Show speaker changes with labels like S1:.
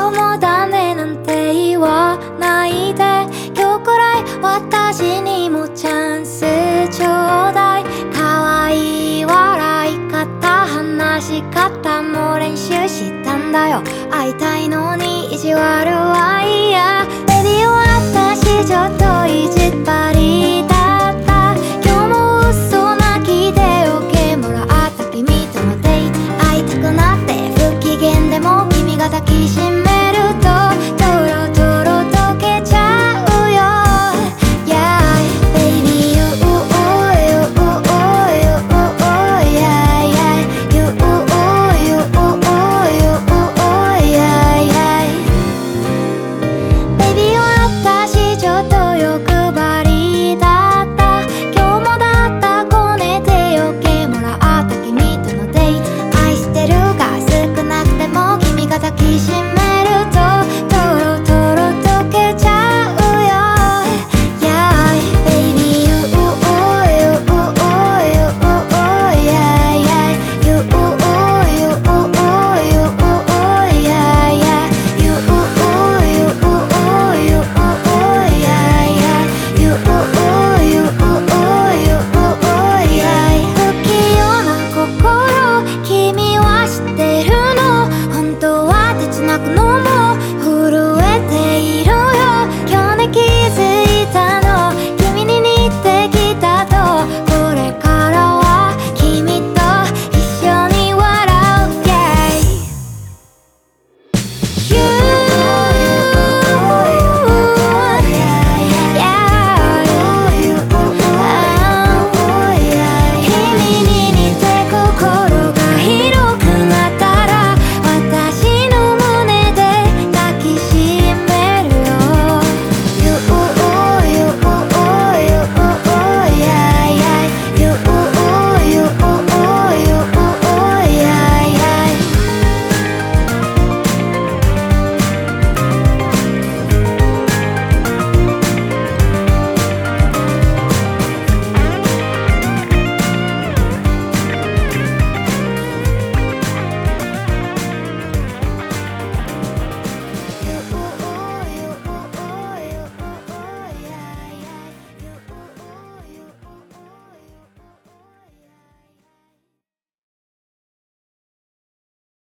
S1: 今日もダメなんて言わないで、今日くらい私にもチャンスちょうだい。可愛い笑い方話し方も練習したんだよ。会いたいのに意地悪は嫌。ベビー私ちょっと